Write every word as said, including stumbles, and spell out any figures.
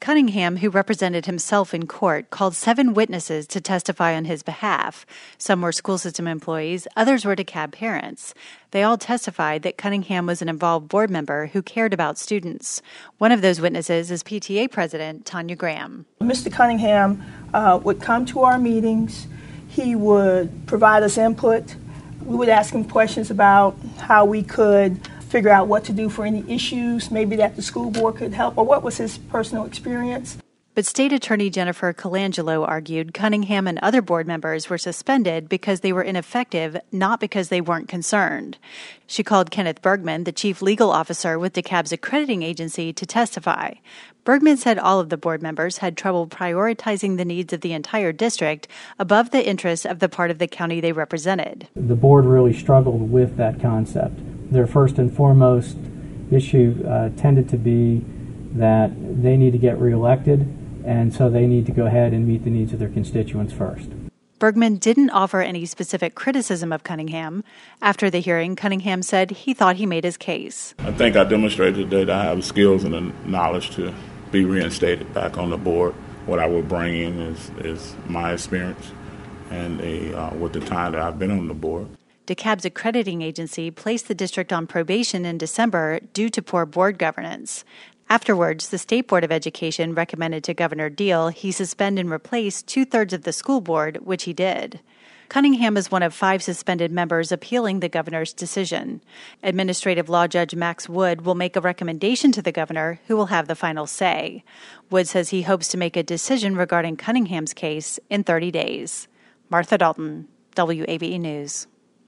Cunningham, who represented himself in court, called seven witnesses to testify on his behalf. Some were school system employees, others were DeKalb parents. They all testified that Cunningham was an involved board member who cared about students. One of those witnesses is P T A President Tanya Graham. Mister Cunningham uh, would come to our meetings. He would provide us input. We would ask him questions about how we could figure out what to do for any issues, maybe that the school board could help, or what was his personal experience. But State Attorney Jennifer Colangelo argued Cunningham and other board members were suspended because they were ineffective, not because they weren't concerned. She called Kenneth Bergman, the chief legal officer with DeKalb's accrediting agency, to testify. Bergman said all of the board members had trouble prioritizing the needs of the entire district above the interests of the part of the county they represented. The board really struggled with that concept. Their first and foremost issue uh, tended to be that they need to get reelected, and so they need to go ahead and meet the needs of their constituents first. Bergman didn't offer any specific criticism of Cunningham. After the hearing, Cunningham said he thought he made his case. I think I demonstrated that I have skills and the knowledge to be reinstated back on the board. What I will bring in is, is my experience and a, uh, with the time that I've been on the board. DeKalb's accrediting agency placed the district on probation in December due to poor board governance. Afterwards, the State Board of Education recommended to Governor Deal he suspend and replace two-thirds of the school board, which he did. Cunningham is one of five suspended members appealing the governor's decision. Administrative Law Judge Max Wood will make a recommendation to the governor, who will have the final say. Wood says he hopes to make a decision regarding Cunningham's case in thirty days. Martha Dalton, W A B E News.